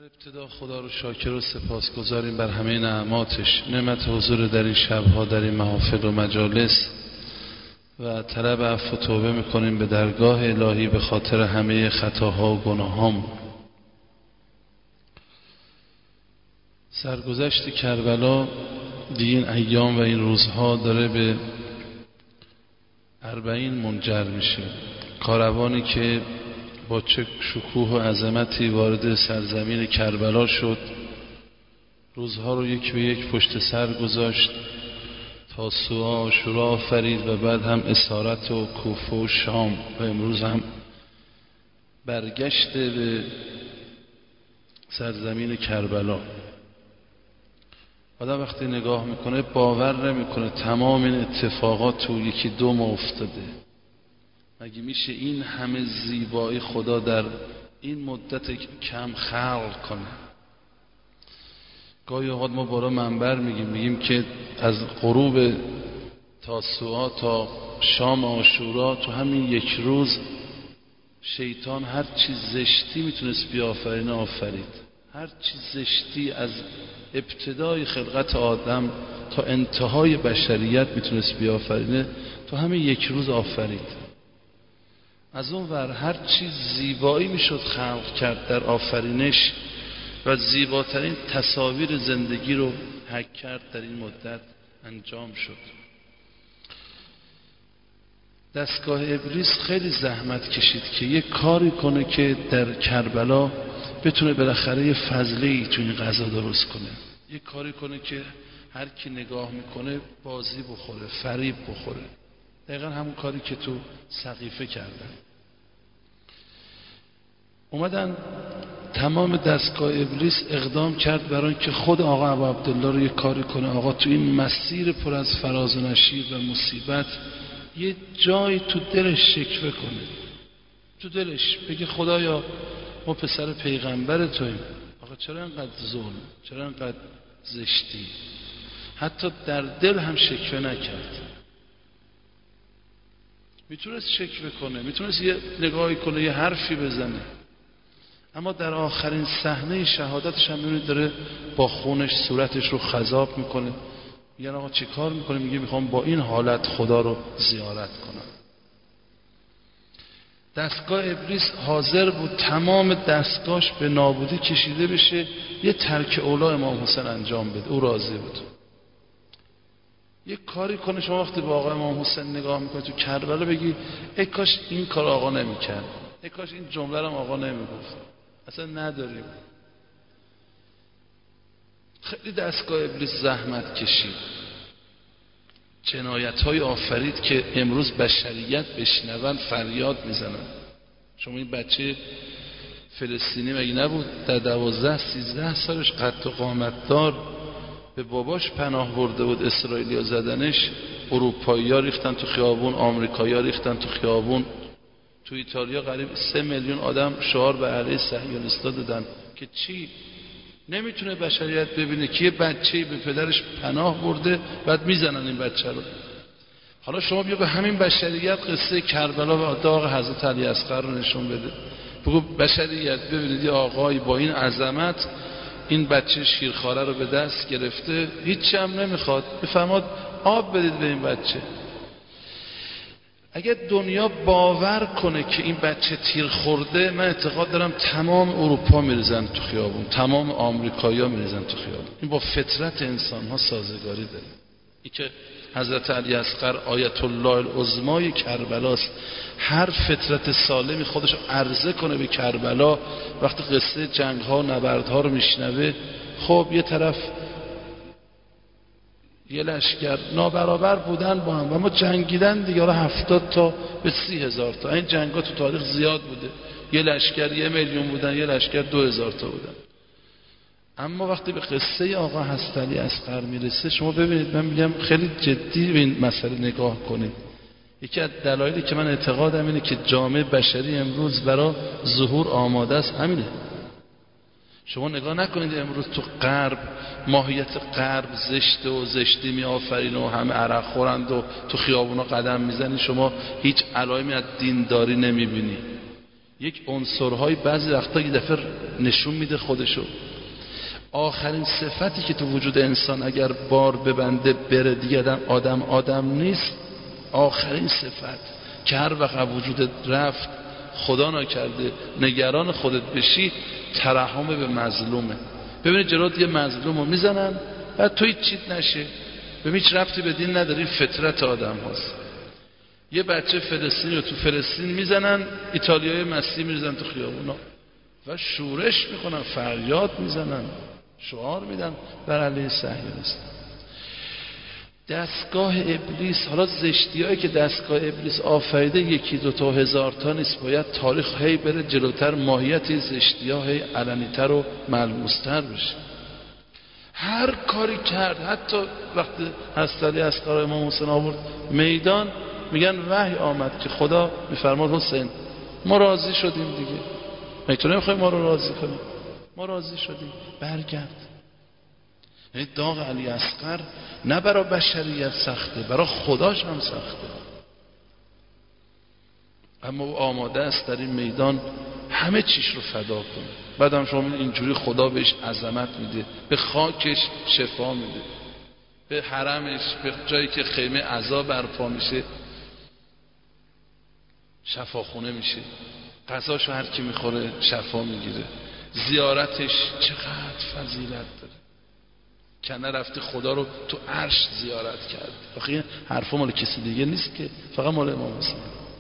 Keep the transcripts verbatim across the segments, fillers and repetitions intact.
ابتدا خدا رو شاکر و سپاسگزاریم بر همه نعماتش، نعمت حضور در این شبها در این محافل و مجالس و طلب عفو و توبه میکنیم به درگاه الهی به خاطر همه خطاها و گناهام. سرگذشت کربلا دیگه این ایام و این روزها داره به اربعین منجر میشه. کاروانی که با چه شکوه و عظمتی وارد سرزمین کربلا شد، روزها رو یک به یک پشت سر گذاشت، تاسوعا و عاشورا آفرید و بعد هم اسارت و کوفه و شام و امروز هم برگشت به سرزمین کربلا. آدم وقتی نگاه میکنه باور نمیکنه تمام این اتفاقات تو یکی دو ماه افتاده. مگه میشه این همه زیبایی خدا در این مدت کم خلق کنه؟ گاهی اوقات ما برای منبر میگیم میگیم که از غروب تاسوعا تا شام عاشورا تو همین یک روز شیطان هر چیز زشتی میتونست بیافرینه آفرید. هر چیز زشتی از ابتدای خلقت آدم تا انتهای بشریت میتونست بیافرینه تو همین یک روز آفرید. از اون ور هر چیز زیبایی میشد خلق کرد در آفرینش و زیباترین تصاویر زندگی رو حک کرد در این مدت انجام شد. دستگاه ابلیس خیلی زحمت کشید که یک کاری کنه که در کربلا بتونه بالاخره یه فضله‌ای تو این غذا درست کنه، یک کاری کنه که هر کی نگاه میکنه بازی بخوره، فریب بخوره. دقیقا همون کاری که تو سقیفه کردن. اومدن تمام دستگاه ابلیس اقدام کرد برای اینکه خود آقا ابو عبدالله رو یک کاری کنه. آقا تو این مسیر پر از فراز و نشیب و مصیبت یه جایی تو دلش شکوه کنه، تو دلش بگه خدایا ما پسر پیغمبر توییم، آقا چرا انقدر ظلم، چرا انقدر زشتی؟ حتی در دل هم شکوه نکرد. میتونست شکوه کنه، میتونست یه نگاهی کنه، یه حرفی بزنه، اما در آخرین صحنه شهادتش هم میبینید داره با خونش صورتش رو خضاب میکنه. میگن آقا چی کار میکنه؟ میگه میخوام با این حالت خدا رو زیارت کنم. دستگاه ابلیس حاضر بود تمام دستگاهش به نابودی کشیده بشه، یه ترک اولا امام حسین انجام بده. او راضی بود. یک کاری کنه. شما وقتی با آقا امام حسین نگاه میکنید تو کربلا بگی ای کاش این کار آقا نمیکرد، ای کاش این جمله رو آقا نمیگفت. اصلا نداریم. خیلی دستگاه ابلیس زحمت کشید، جنایت‌های آفرید که امروز بشریت بشنون فریاد میزنن. شما این بچه فلسطینی مگه نبود در دوازده سیزده سالش قد و قامت دار به باباش پناه برده بود، اسرائیلیا زدنش، اروپایی‌ها ریختن تو خیابون، آمریکایی‌ها ریختن تو خیابون. تو ایتالیا قریب سه میلیون آدم شعار به علیه صهیونیست‌ها دادن که چی؟ نمیتونه بشریت ببینه که یه بچه‌ای به پدرش پناه برده بعد میزنن این بچه رو. حالا شما بیا به همین بشریت قصه کربلا و داغ حضرت علی اصغر رو نشون بده. بگو بشریت ببینید یه آقایی با این عظمت این بچه شیرخواره رو به دست گرفته، هیچی هم نمیخواد، بفرماد آب بدید به این بچه. اگر دنیا باور کنه که این بچه تیر خورده، من اعتقاد دارم تمام اروپا میریزن تو خیابون، تمام آمریکایی‌ها میریزن تو خیابون. این با فطرت انسان ها سازگاری داره. این که حضرت علی اصغر آیت الله العظمای کربلاست. هر فطرت سالمی خودش عرضه کنه به کربلا. وقتی قصه جنگ ها و نبرد ها رو میشنوه، خب یه طرف یه لشکر نابرابر بودن با هم و ما جنگیدن دیگه، حالا هفتاد تا به سی هزار تا. این جنگ ها تو تاریخ زیاد بوده، یه لشکر یه میلیون بودن، یه لشکر دو هزار تا بودن. اما وقتی به قصه آقا حضرت علی اصغر میرسه، شما ببینید، من میگم خیلی جدی به این مسئله نگاه کنید. یکی از دلایلی که من اعتقادم اینه که جامعه بشری امروز برای ظهور آماده است همینه. شما نگاه نکنید امروز تو غرب، ماهیت غرب زشت و زشتی می آفرین و همه عرق خورند و تو خیابونا قدم میزنی، شما هیچ علائمی از دینداری نمیبینی. یک عنصرهای بعضی وقتا یه دفعه نشون میده خودشو. آخرین صفتی که تو وجود انسان اگر بار ببنده بره دیگه آدم آدم آدم نیست، آخرین صفت که هر وقت وجودت رفت خدا نکرده نگران خودت بشی، ترحم به مظلومه. ببینید جلوت یه مظلومو میزنن بعد تو هیچ چیت نشه، به هیچ ربطی به دین نداری، فطرت آدم هاست. یه بچه فلسطینی رو تو فلسطین میزنن، ایتالیای مسیحی میریزن تو خیابونا و شورش میکنن، فریاد میزنن، شعار میدن بر علیه صهیونیست. دستگاه ابلیس، حالا زشتی هایی که دستگاه ابلیس آفریده یکی دو تا هزار تا نیست، باید تاریخ هی بره جلوتر، ماهیت زشتی ها هی علنیتر و ملموستر بشه. هر کاری کرد، حتی وقتی هستلی اصغر امام حسین آورد میدان، میگن وحی آمد که خدا میفرماد حسین ما راضی شدیم دیگه، میتونه میخوای ما رو راضی کنیم، ما راضی شدیم، برگرد. یعنی داغ علی اصغر نه برای بشریت سخته، برای خداش هم سخته، اما او آماده است در این میدان همه چیش رو فدا کنه. بعد هم شما اینجوری خدا بهش عظمت میده، به خاکش شفا میده، به حرمش، به جایی که خیمه عزا برپا میشه شفاخونه میشه، غذاشو هر کی میخوره شفا میگیره، زیارتش چقدر فضیلت داره. کنه رفته خدا رو تو عرش زیارت کرد. آخه این حرفا مال کسی دیگه نیست که، فقط مال امام حسین.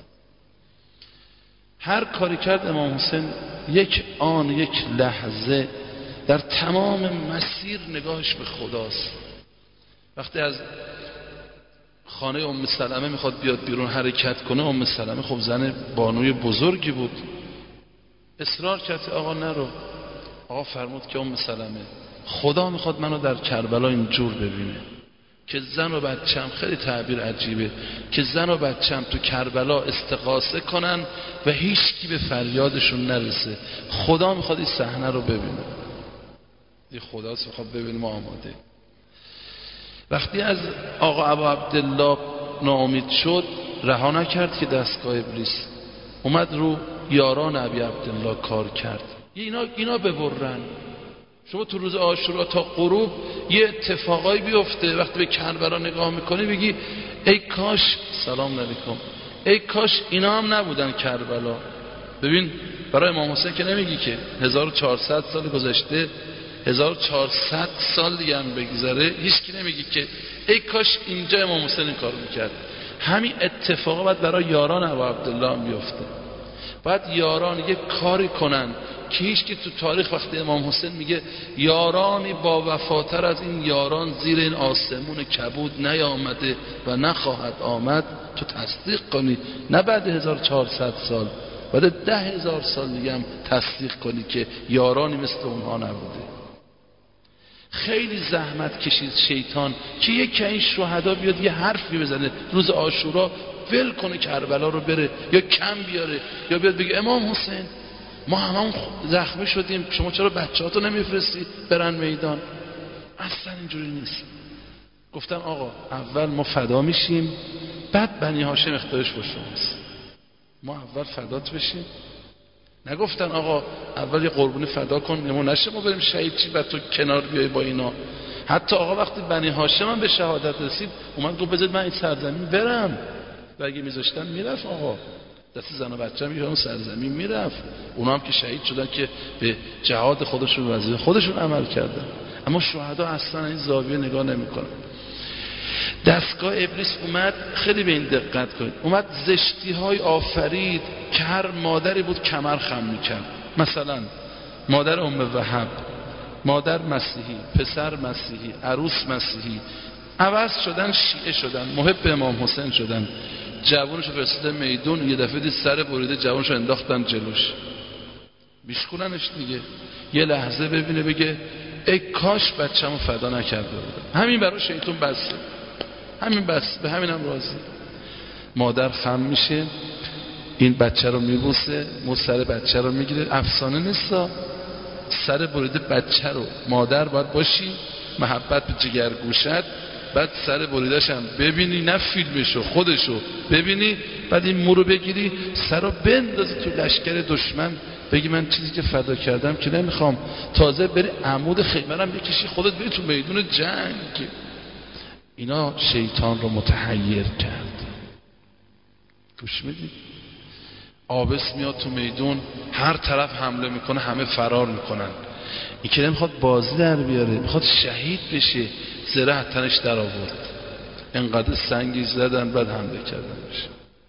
هر کاری کرد امام حسین یک آن، یک لحظه در تمام مسیر نگاهش به خداست. وقتی از خانه ام سلمه میخواد بیاد بیرون حرکت کنه، ام سلمه خب زن بانوی بزرگی بود، اصرار کرد آقا نرو. آقا فرمود که ام سلمه خدا میخواد منو در کربلا اینجور ببینه که زن و بچم، خیلی تعبیر عجیبه، که زن و بچم تو کربلا استغاثه کنن و هیچ کی به فریادشون نرسه. خدا میخواد این صحنه رو ببینه. این خداست میخواد ببینه، ما آماده. وقتی از آقا ابو عبدالله ناامید شد، رها نکرد که دستگاه ابلیس، اومد رو یاران ابی عبدالله کار کرد. اینا اینا ببرن. شما تو روز عاشورا تا غروب یه اتفاقایی بیفته، وقتی به کربلا نگاه میکنی بگی ای کاش، سلام علیکم، ای کاش اینا هم نبودن کربلا. ببین برای امام حسین که نمیگی که هزار و چهارصد سال گذشته، هزار و چهارصد سال دیگه هم بگذره، هیچ کی نمیگی که ای کاش اینجا امام حسین این کارو میکرد. همین اتفاقا باید برای یاران ابو عبدالله هم بیفته. باید یاران یک کاری کنن که هیچ کی تو تاریخ وقتی امام حسین میگه یارانی با وفاتر از این یاران زیر این آسمون کبود نیامده و نخواهد آمد، تو تصدیق کنی، نه بعد هزار و چهارصد سال، بعد ده هزار سال دیگه هم تصدیق کنی که یارانی مثل اونها نبوده. خیلی زحمت کشید شیطان که یک این شهدا بیاد یه حرفی بزنه روز عاشورا، ول کنه کربلا رو بره یا کم بیاره، یا بیاد بگه امام حسین ما همون زخمی شدیم، شما چرا بچه‌هاتو نمیفرستی برن میدان؟ اصلا اینجوری نیست. گفتن آقا اول ما فدا میشیم، بعد بنی هاشم اختیارش با شماست، ما اول فدات بشیم. نگفتن آقا اول یه قربونی فدا کن نمون نشه ما بریم شهید چی بعد تو کنار بیای با اینا. حتی آقا وقتی بنی هاشم هم به شهادت رسید اومد گفت بذارید من این سرزمین برم، و اگه میذاشتن میرفت آقا دست زن و بچه هم اون سرزمین میرفت. اونا هم که شهید شدن که به جهاد خودشون و وظیفه خودشون عمل کردن. اما شهدا اصلا این زاویه نگاه نمیکنن. دستگاه ابلیس اومد، خیلی به این دقت کنید، اومد زشتی های آفرید که هر مادری بود کمر خم میکرد. مثلا مادر ام وهب، مادر مسیحی، پسر مسیحی، عروس مسیحی، عوض شدن، شیعه شدن، محب امام حسین شدن. جوانش رو فرستاده میدون، یه دفعه دید سر بریده، جوانش رو انداختن جلوش، میشکوننش دیگه. یه لحظه ببینه بگه ای کاش بچه‌مو فدا نکرده بودم. همین برای شیطان بسه، همین بس، به همینم راضی. مادر خم میشه، این بچه رو میبوسه، مو سر بچه رو میگیره. افسانه نیستا، سر بریده بچه رو مادر باید باشی، محبت به جگر گوشت، بعد سر بریدش هم ببینی، نه فیلمشو خودشو ببینی، بعد این مو رو بگیری سر رو بندازی تو لشکر دشمن، بگی من چیزی که فدا کردم که نمیخوام، تازه بری عمود خیمرم بکشی خودت بری تو میدون جنگ. اینا شیطان رو متحیر کرد. گوش میدی؟ عابس میاد تو میدون، هر طرف حمله میکنه، همه فرار میکنن. این که نمیخواد بازی در بیاره، میخواد شهید بشه. زره تنش در آورد، انقدر سنگی زدن بعد حمله کردن بشه.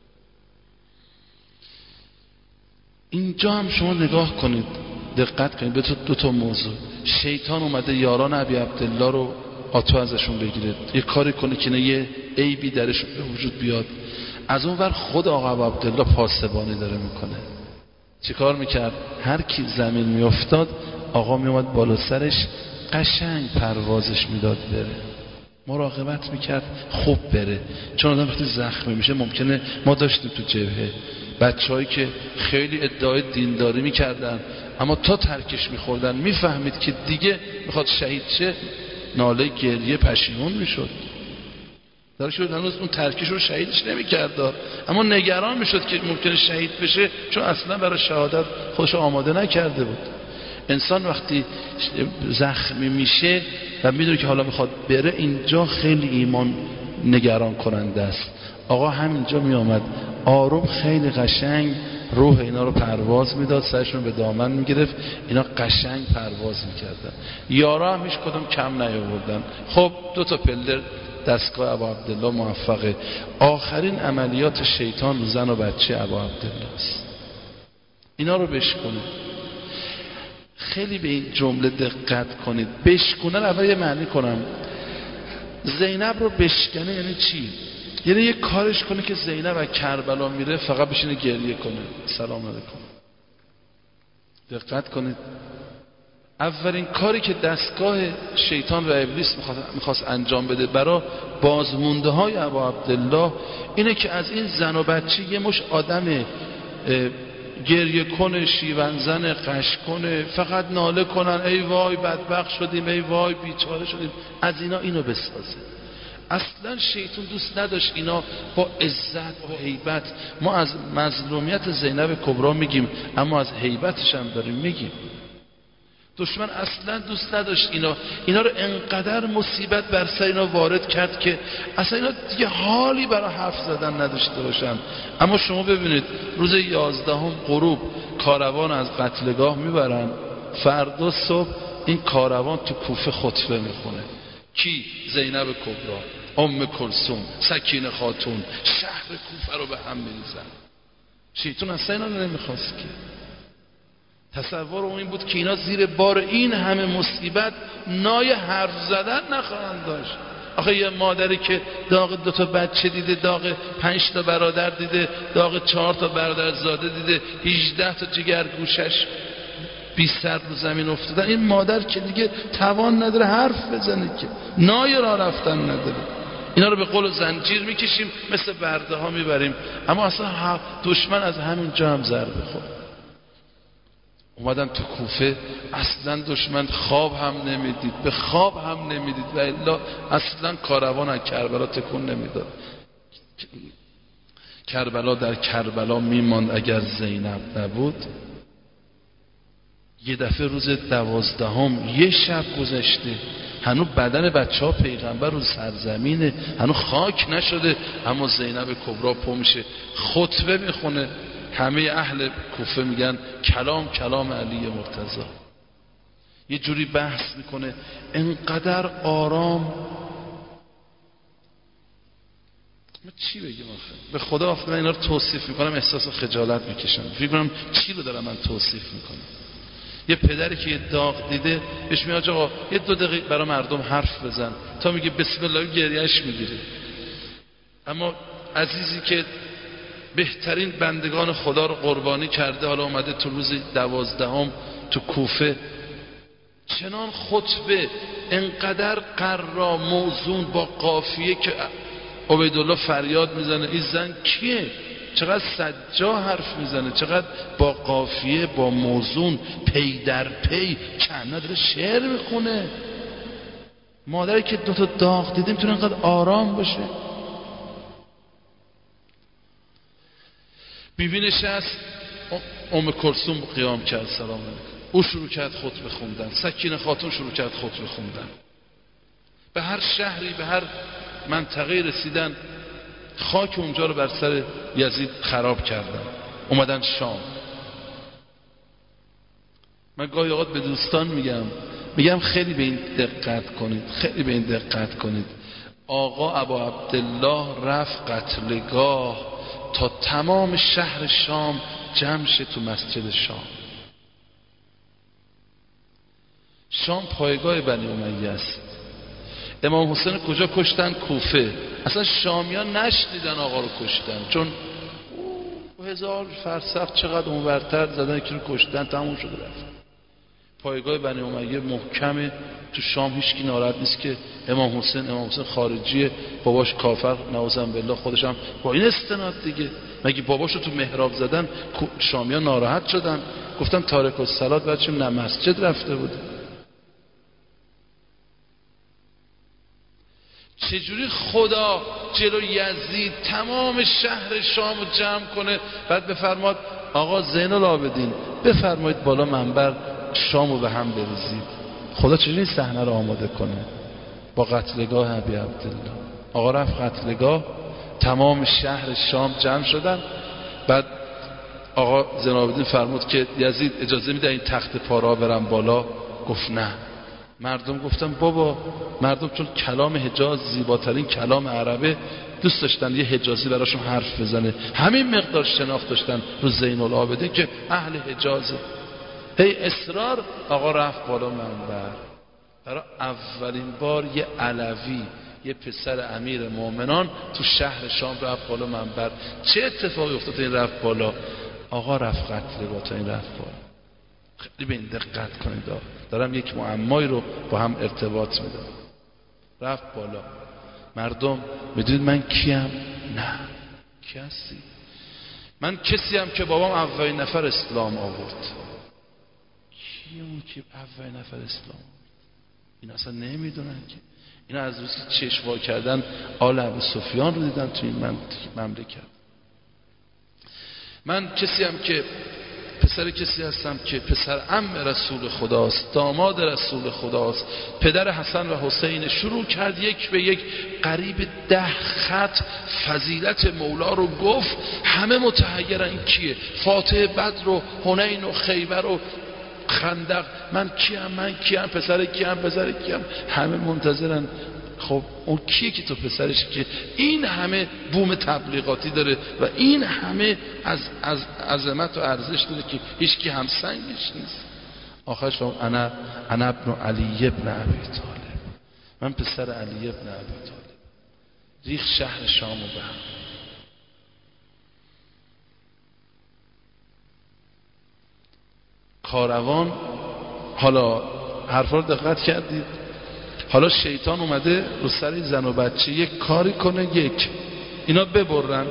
اینجا هم شما نگاه کنید، دقت کنید به تو دو تا موضوع. شیطان اومده یاران ابی عبدالله رو آتو ازشون بگیره، یه کاری کنه که یه عیبی درشون به وجود بیاد. از اون ور خود آقا ابی عبدالله پاسبانی داره میکنه. چه کار میکرد؟ هر کی زمین میافتاد آقا میومد بالا سرش، قشنگ پروازش میداد بره، مراقبت میکرد خوب بره. چون آدم وقتی زخمی میشه، ممکنه ما داشتیم تو جبهه بچه‌هایی که خیلی ادعای دینداری میکردن، اما تا ترکش میخوردن میفهمید که دیگه میخواد شهید شه، ناله گریه پشیمون میشد. در شد هنوز اون ترکش رو شهیدش نمیکرد، اما نگران میشد که ممکنه شهید بشه، چون اصلا برای شهادت خودش آماده نکرده بود. انسان وقتی زخمی میشه و میدونه که حالا میخواد بره، اینجا خیلی ایمان نگران کننده است. آقا همینجا میامد آروم خیلی قشنگ روح اینا رو پرواز میداد، سرشون به دامن میگرفت، اینا قشنگ پرواز میکردن. یارا هم هیچ کدوم کم نیاوردن. خب دو تا پله دستگاه ابا عبدالله موفقه. آخرین عملیات شیطان رو زن و بچه ابا عبدالله است. اینا رو بشکنه. خیلی به این جمله دقت کنید. بشکنن اول یه معنی کنم. زینب رو بشکنه یعنی چی؟ یعنی یه کارش کنه که زینب از کربلا میره فقط بشینه گریه کنه سلام علیکم. دقت کنید. اولین کاری که دستگاه شیطان و ابلیس میخواست انجام بده برای بازمونده های ابا عبدالله اینه که از این زن و بچه یه مش آدم گریه کنه، شیون زن، قش کنه، فقط ناله کنن ای وای بدبخت شدیم، ای وای بیچاره شدیم، از اینا اینو بسازه. اصلا شیطان دوست نداشت اینا با عزت و هیبت. ما از مظلومیت زینب کبرا میگیم، اما از هیبتش هم داریم میگیم. دشمن اصلا دوست نداشت اینا اینا رو انقدر مصیبت بر سر اینا وارد کرد که اصلا اینا دیگه حالی برای حرف زدن نداشته باشن. اما شما ببینید روز یازدهم غروب کاروان از قتلگاه میبرن، فردا صبح این کاروان تو کوفه خطبه میخونه. کی؟ زینب کبرا، ام کلثوم، سکینه خاتون، شهر کوفه رو به هم میریزن. شیطان اصلا اینا رو نمیخواست که. تصور اون این بود که اینا زیر بار این همه مصیبت نای حرف زدن نخواهند داشت. آخه یه مادری که داغ دو تا بچه دیده، داغ پنج تا برادر دیده، داغ چهار تا برادر زاده دیده، هجده تا جگر گوشش بی سر رو زمین افتادن، این مادر که دیگه توان نداره حرف بزنه، که نای را رفتن نداره. اینا رو به قول زنجیر میکشیم، مثل برده ها میبریم. اما اصلا دشمن از همین جا هم ضربه خورد. اومدن تو کوفه، اصلا دشمن خواب هم نمیدید، به خواب هم نمیدید و الا اصلا کاروان از کربلا تکون نمیداد. کربلا در کربلا میماند اگر زینب نبود. یه دفعه روز دوازدهم یه شب گذشته، هنوز بدن بچه ها پیغمبر رو سرزمینه، هنوز خاک نشده، اما زینب کبرا پا میشه خطبه میخونه. همه اهل کوفه میگن کلام کلام علی مرتضی. یه جوری بحث میکنه انقدر آرام. من چی بگم آخه؟ به خدا آخه من اینا رو توصیف میکنم احساس خجالت میکشم، فکر کنم چی رو دارم من توصیف میکنم. یه پدری که یه داغ دیده بهش میاد آقا یه دو دقیقه برای مردم حرف بزن، تا میگه بسم الله گریهش میگیره. اما عزیزی که بهترین بندگان خدا رو قربانی کرده، حالا اومده تو روز دوازدهم تو کوفه، چنان خطبه انقدر قرا موزون با قافیه که عبیدالله فریاد میزنه این زن کیه؟ چقدر سجا حرف میزنه، چقدر با قافیه، با موزون، پی در پی، کنه داره شعر میخونه. مادری که دو تا داغ دیده میتونه انقدر آرام باشه؟ بیبی نشست، ام کلثوم قیام کرد سلام علیکم، او شروع کرد خطبه خوندن، سکینه خاتون شروع کرد خطبه خوندن، به هر شهری به هر منطقه رسیدن خاک اونجا رو بر سر یزید خراب کردن، اومدن شام. من گاهی اوقات به دوستان میگم میگم خیلی به این دقت کنید، خیلی به این دقت کنید. آقا ابا عبدالله رفت قتلگاه تا تمام شهر شام جمع شه تو مسجد شام. شام پایگاه بنی امیه است. امام حسین کجا کشتن؟ کوفه. اصلا شامیان نشنیدن آقا رو کشتن، چون هزار فرسخ چقدر اونورتر زدن که رو کشتن، تموم شده رفت. پایگاه بنی امیه محکمه تو شام، هیچ کی ناراحت نیست که امام حسین امام حسین خارجیه، باباش کافر نعوذ بالله، خودش هم با این استناد دیگه. مگه باباشو تو محراب زدن شامیان ناراحت شدن، گفتن تارک الصلاه، بچه نه مسجد رفته بود. چجوری خدا جلو یزید تمام شهر شام رو جمع کنه، بعد بفرماد آقا زین العابدین بفرمایید بالا منبر شام رو به هم بریزید؟ خدا چجوری این صحنه رو آماده کنه؟ با قتلگاه ابی عبدالله. آقا رفت قتلگاه، تمام شهر شام جمع شدن، بعد آقا زین العابدین فرمود که یزید اجازه میده این تخت پارا برم بالا؟ گفت نه. مردم گفتن بابا، مردم چون کلام حجاز زیباترین کلام عربه، دوست داشتن یه حجازی براشون حرف بزنه، همین مقدار شناخت داشتن رو زین العابدین که اهل حجازه. هی اصرار، آقا رفت بالا منبر. برای اولین بار یه علوی، یه پسر امیر مومنان تو شهر شام رفت بالا منبر. چه اتفاقی افتاد این رفت بالا؟ آقا رفت قتلگاه تا این رفت بالا. خیلی به این دقت کنید، دارم یک معمایی رو با هم ارتباط میدم. رفت بالا. مردم میدونید من کیم؟ نه. کی هستی؟ من کسی هم که بابام اولین نفر اسلام آورد. کی اون که اولین نفر اسلام آورد؟ این اصلا نمیدونن که اینا از روزی که چشم وا کردن آل ابی سفیان رو دیدن تو این مملکت. من کسی هم که پسر کسی هستم که پسر عم رسول خداست، داماد رسول خداست، پدر حسن و حسین. شروع کرد یک به یک قریب ده خط فضیلت مولا رو گفت. همه متحیرن این کیه؟ فاتح بدر و حنین و خیبر و خندق، من کیم من کیم پسر کیم پسر کیم، همه منتظرن. خب اون کیه که تو پسرش که این همه بوم تبلیغاتی داره و این همه از از عظمت و ارزش داره که هیچ کی هم سنگش نیست؟ آخرش فهم انا انا ابن علی ابن ابی طالب، من پسر علی ابن ابی طالب. ریخ شهر شامو به هم. کاروان، حالا حرفا رو دقت کردید؟ حالا شیطان اومده رو سر زن و بچه یک کاری کنه، یک اینا ببرن،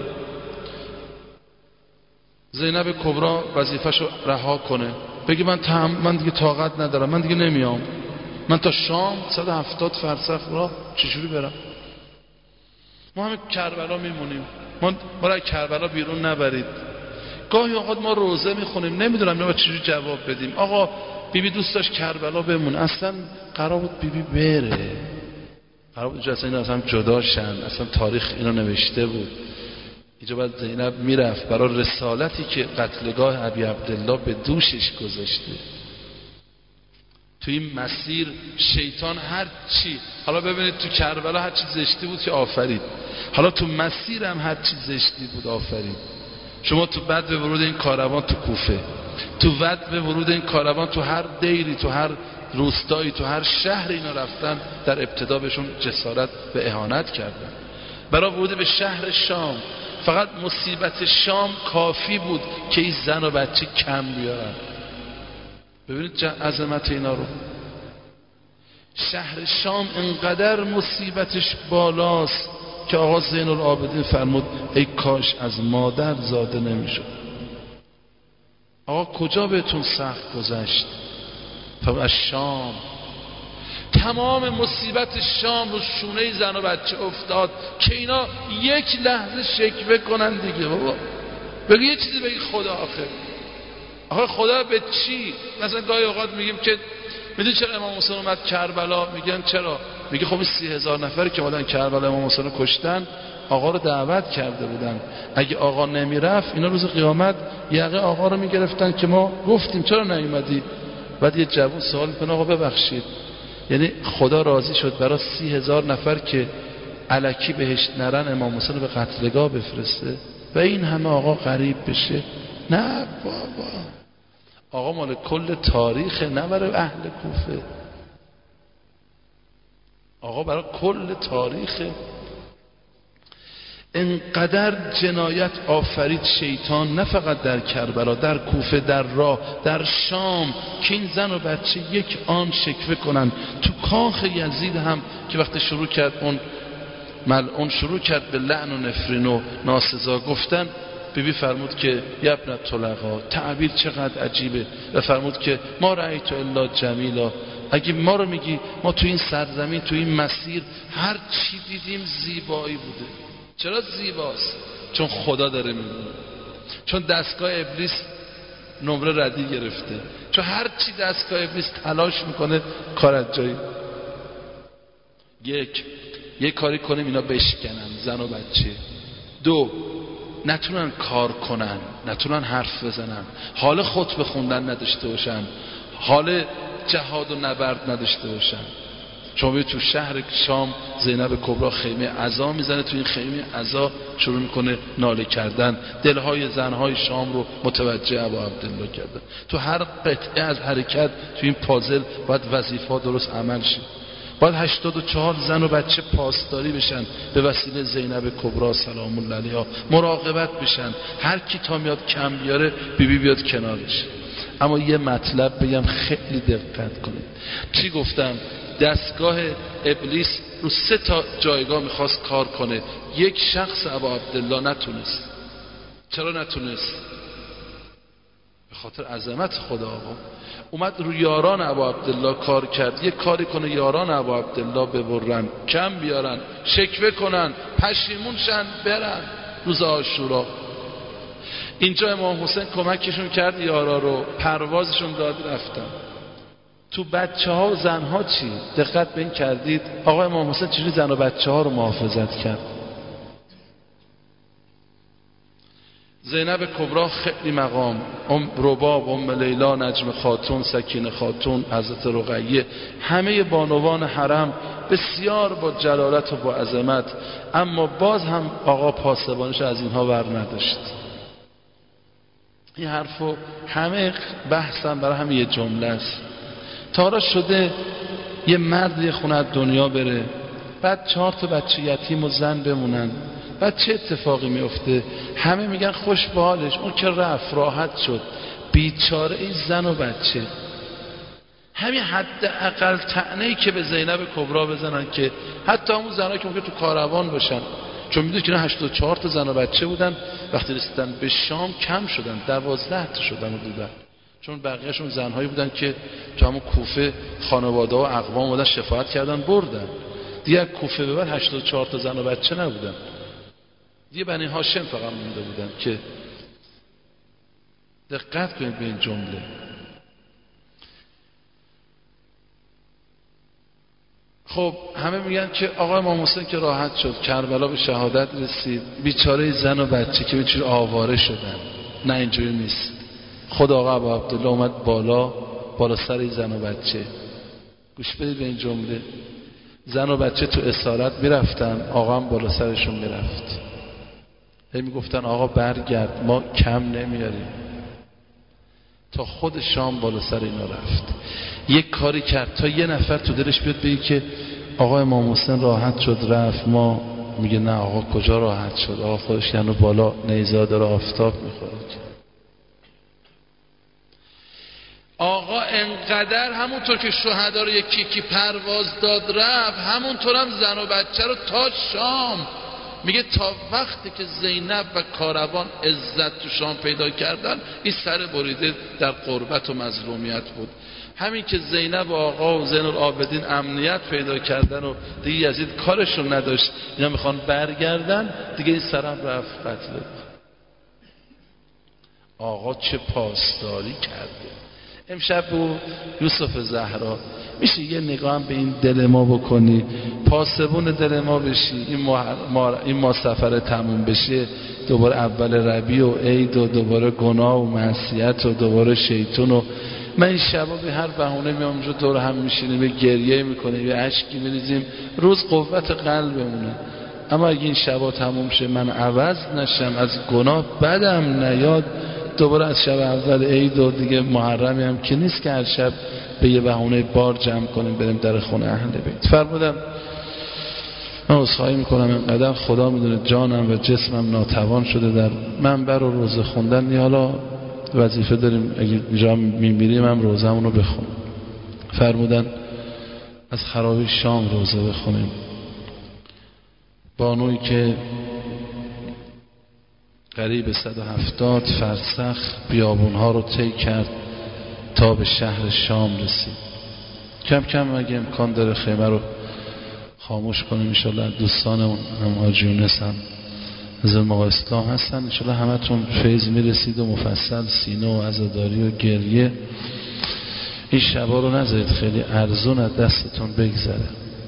زینب کبرا وظیفه‌شو رها کنه، بگه من تهم من دیگه طاقت ندارم، من دیگه نمیام، من تا شام صد و هفتاد فرسخ راه چجوری برم؟ ما همه کربلا میمونیم، ما برای کربلا بیرون نبرید. گاهی اوقات ما روزه میخونیم، نمیدونم نه چجوری جواب بدیم. آقا بیبی دوست داشت کربلا بمونه، اصلا قرار بود بیبی بره، قرار بود اصلا اینا اصلا جدا شن، اصلا تاریخ اینو نوشته بود. اینجا باید زینب میرفت برای رسالتی که قتلگاه ابی عبدالله به دوشش گذاشته. تو این مسیر شیطان هر چی، حالا ببینید تو کربلا هر چی زشتی بود که آفرید، حالا تو مسیر هم هر چی زشتی بود آفرید. شما تو بعد به ورود این کاروان تو کوفه، تو بعد به ورود این کاروان تو هر دیری، تو هر روستایی، تو هر شهر اینا رفتن، در ابتدا بهشون جسارت و اهانت کردن. برای ورود به شهر شام فقط مصیبت شام کافی بود که این زن و بچه کم بیارن. ببینید عظمت اینا رو. شهر شام انقدر مصیبتش بالاست که آقا زین العابدین فرمود ای کاش از مادر زاده نمیشد. آقا کجا بهتون سخت گذشت؟ فرمود از شام. تمام مصیبت شام رو شونه زن و بچه افتاد که اینا یک لحظه شکوه کنن دیگه. بابا بگی یه چیزی بگی خدا آخه آخه خدا به چی؟ مثلا گاهی اوقات میگیم که میدونی چرا امام حسین اومد کربلا؟ میگن چرا؟ میگه خب سی هزار نفری که اومدن کربلا امام حسین رو کشتن آقا رو دعوت کرده بودن، اگه آقا نمیرفت اینا روز قیامت یقه آقا رو میگرفتن که ما گفتیم چرا نیومدی؟ بعد یه جوون سوال میکنه آقا ببخشید، یعنی خدا راضی شد برای سی هزار نفر که الکی بهش نرن امام حسین رو به قتلگاه بفرسته و این همه آقا غریب بشه؟ نه بابا، آقا مال کل تاریخ، نه برای اهل کوفه، آقا برای کل تاریخ. انقدر جنایت آفرید شیطان، نه فقط در کربلا، در کوفه، در راه، در شام، که این زن و بچه یک آن شکوه کنن. تو کاخ یزید هم که وقتی شروع کرد اون ملعون شروع کرد به لعن و نفرین و ناسزا گفتن، بیبی فرمود که یبن طلقا، تعبیر چقدر عجیبه، و فرمود که ما رأیت الا جمیلا، اگه ما رو میگی ما تو این سرزمین تو این مسیر هر چی دیدیم زیبایی بوده. چرا زیباست؟ چون خدا داره میبینه، چون دستگاه ابلیس نمره ردی گرفته، چون هر چی دستگاه ابلیس تلاش میکنه کار از جایی. یک یک کاری کنیم اینا بشکنن زن و بچه. دو نتونن کار کنن، نتونن حرف بزنن، حال خطبه خوندن نداشته باشن، حال جهاد و نبرد نداشته باشن. چون به تو شهر شام زینب کبرا خیمه عزا میزنه، تو این خیمه عزا شروع میکنه ناله کردن، دلهای زنهای شام رو متوجه ابا عبدالله کردن. تو هر قطعه از حرکت تو این پازل باید وظیفه درست عمل شه، باید هشتاد و چهار زن و بچه پاسداری بشن به وسیله زینب کبرا سلام الله علیها، مراقبت بشن، هر کی تا میاد کم بیاره بیبی بی بیاد کنارش. اما یه مطلب بگم خیلی دقت کنید. چی گفتم؟ دستگاه ابلیس رو سه تا جایگاه میخواست کار کنه، یک شخص ابا عبدالله نتونست. چرا نتونست؟ به خاطر عظمت خدا. آقا اومد رو یاران ابا عبدالله کار کرد، یک کاری کنه یاران ابا عبدالله ببرن، کم بیارن، شکوه کنن، پشیمون شن، برن روز عاشورا. اینجا امام حسین کمکشون کرد، یارا رو پروازشون داد رفتن. تو بچه ها و زن ها چی؟ دقت به این کردید؟ آقا امام حسین چجوری زن و بچه ها رو محافظت کرد؟ زینب کبرا خیلی مقام، ام رباب، ام لیلا، نجم خاتون، سکینه خاتون، حضرت رقیه، همه بانوان حرم بسیار با جلالت و با عظمت، اما باز هم آقا پاسبانش از اینها ور نداشت. این حرفو همه بحثم برای همه یه جمله است. تارا شده یه مرد یه خونه از دنیا بره، بعد چهار تا بچه یتیم و زن بمونن، بعد چه اتفاقی میفته؟ همه میگن خوش به حالش، اون که رفت راحت شد، بیچاره این زن و بچه. همین حداقل طعنه‌ای که به زینب کبرا بزنن که حتی اون زنایی که ممکن تو کاروان باشن، چون میدونید که هشتاد و چهار تا زن و بچه بودن، وقتی رسیدن به شام کم شدن، دوازده تا شدن بودن، چون بقیهشون زنهایی بودن که تو همون کوفه خانواده و اقوام بودن شفاعت کردن بردن دیگه. کوفه به بعد هشتاد و چهار تا زن و بچه نبودن دیگه، بنی هاشم فقط مونده بودن. که دقت کنید به این جمله. خب همه میگن که آقا امام حسین که راحت شد، کربلا به شهادت رسید، بیچاره زن و بچه که بیچاره آواره شدن. نه اینجوری نیست. خود آقا ابو عبدالله اومد بالا بالا سر این زن و بچه. گوش بدید به این جمله. زن و بچه تو اسارت میرفتن، آقا هم بالا سرشون میرفت، هی میگفتن آقا برگرد ما کم نمیاریم، تا خود شام بالا سر اینا رفت. یک کاری کرد تا یه نفر تو دلش بیاد بگه که آقا امام حسین راحت شد رفت، ما میگه نه آقا کجا راحت شد، آقا خودش یعنی بالا نیزه داره آفتاب میخوره. آقا انقدر همونطور که شهدا رو یکی یکی پرواز داد رفت، همونطور هم زن و بچه رو تا شام. میگه تا وقتی که زینب و کاروان عزت تو شام پیدا کردن، این سر بریده در غربت و مظلومیت بود. همین که زینب و آقا و زین العابدین امنیت پیدا کردن و دیگه یزید کارشون نداشت، اینا میخوان برگردن، دیگه این سرم رفت قتل. آقا چه پاسداری کرده. امشب بود یوسف زهرا، میشه یه نگاه هم به این دل ما بکنی، پاسبون دل ما بشی، این ما, ما, این ما سفر تموم بشه، دوباره اول ربیع و عید و دوباره گناه و معصیت و دوباره شیطان. و من این شبا به هر بهونه میام اونجا دور هم میشینیم، یه گریه میکنیم، یه اشکی میریزیم، روز قوت قلبمونه. اما اگه این شبا تموم شه، من عوض نشم، از گناه بدم نیاد، دوباره از شب اول عید و دیگه محرمی هم که نیست که هر شب به یه بهونه بار جمع کنیم بریم در خونه اهل بیت. فرمودم من عذرخواهی میکنم، اینقدر خدا میدونه جانم و جسمم ناتوان شده در منبر و روزه خوندن. حالا وظیفه داریم اگه اینجا میمیریم هم روزمون رو بخونیم. فرمودن از خرابی شام روزه بخونیم. بانویی که قریب صد و هفتاد فرسخ بیابونها رو طی کرد تا به شهر شام رسید. کم کم اگه امکان داره خیمه رو خاموش کنیم، انشالله دوستانمون هم حاجی یونس هم از موقع اسلام هستن، انشالله همتون فیض میرسید و مفصل سینه و عزاداری و گریه. این شبا رو نذارید خیلی ارزون از دستتون بگذره.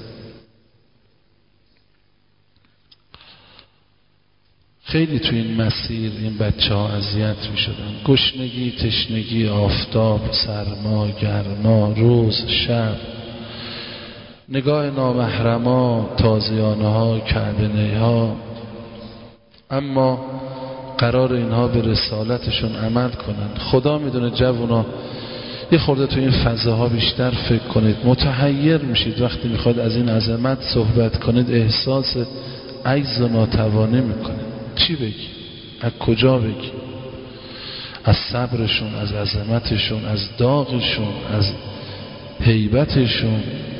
خیلی تو این مسیر این بچه ها اذیت می شدن، گشنگی، تشنگی، آفتاب، سرما، گرما، روز، شب، نگاه نامحرما، تازیانه ها، کعبه ها. اما قرار اینها به رسالتشون عمل کنن. خدا میدونه جوونا یه خورده تو این فضاها بیشتر فکر کنید، متحیر میشید وقتی میخواید از این عظمت صحبت کنید، احساس عجز و ناتوانی میکنید. چی بگی؟ از کجا بگی؟ از صبرشون، از عظمتشون، از داغشون، از هیبتشون.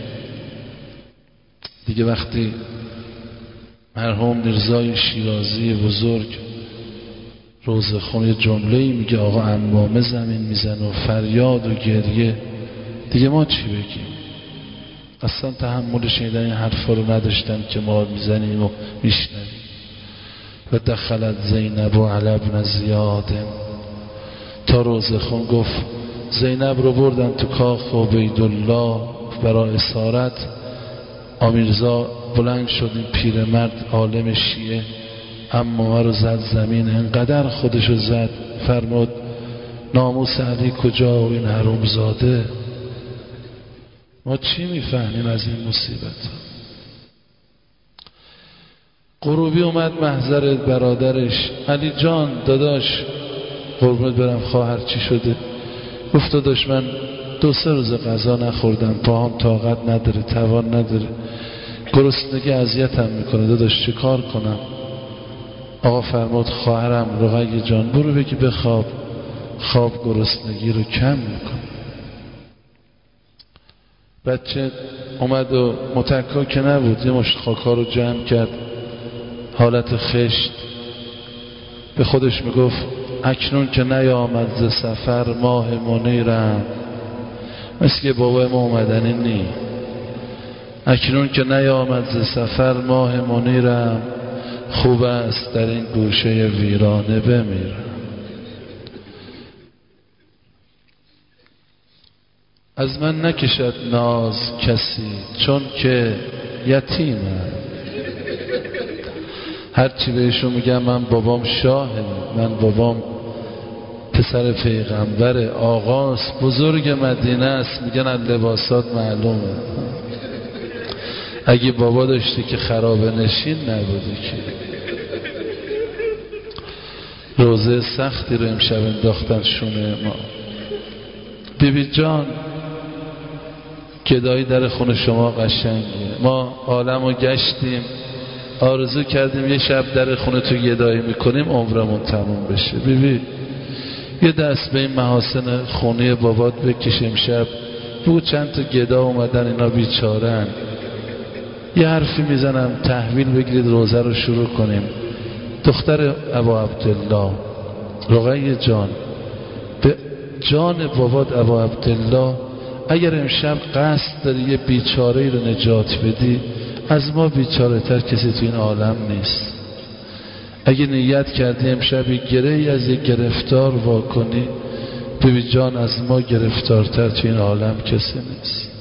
دیگه وقتی مرحوم میرزای شیرازی بزرگ روزخون یه جمله‌ای میگه آقا انبامه زمین میزنه و فریاد و گریه، دیگه ما چی بگیم؟ اصلا تحمل شنیدن این حرفا رو نداشتن که ما میزنیم و میشنویم. و دخلت زینب و علی ابن زیاد، تا روزخون گفت زینب رو بردن تو کاخ عبیدالله برای اسارت. آمیرزا بلند شد، این پیرمرد عالم شیعه، اما رو زد زمین، انقدر خودشو زد، فرمود ناموس علی کجا و این حروم زاده. ما چی میفهمیم از این مصیبت؟ غروبی اومد محضر برادرش، علی جان داداش قربونت برم خواهر چی شده؟ گفت داداش من دو سه روز غذا نخوردم، پاهم طاقت نداره، توان نداره، گرسنگی اذیتم میکنه، داداش چه کار کنم؟ آقا فرمود خواهرم رقیه جان برو بگی بخواب، خواب گرسنگی رو کم میکنه. بچه اومد و متکا که نبود، یه مشت خاکا رو جمع کرد، حالت خشت، به خودش میگفت اکنون که نیامد ز سفر ماه منیرم، مثل که بابا ما اومدنی نی، اکنون که نیامد ز سفر ماه منیرم، خوب است در این گوشه ویرانه بمیرم. از من نکشد ناز کسی چون که یتیمم، هرچی بهشون میگم من بابام شاهه، من بابام پسر پیغمبر آقاست، بزرگ مدینه است، میگن از لباسات معلومه. اگه بابا داشتی که خرابه نشین نبودی که. روزه سختی رو امشب انداختن شونه ما. بیبی جان گدایی در خونه شما قشنگه، ما عالم رو گشتیم، آرزو کردیم یه شب در خونه تو گدایی میکنیم عمرمون تموم بشه. بیبی یه دست به این محاسن خونه بابات بکش امشب، بگو چند تا گدا اومدن اینا بیچارن، یه حرفی میزنم تحویل بگیرید روزه رو شروع کنیم. دختر ابا عبدالله رقیه جان، به جان بابات ابا عبدالله اگر امشب قصد داری یه بیچاره رو نجات بدی، از ما بیچاره تر کسی تو این عالم نیست. اگه نیت کردی امشب یک گره‌ای از یک گرفتار واکنی، ببین جان از ما گرفتارتر تو این عالم کسی نیست.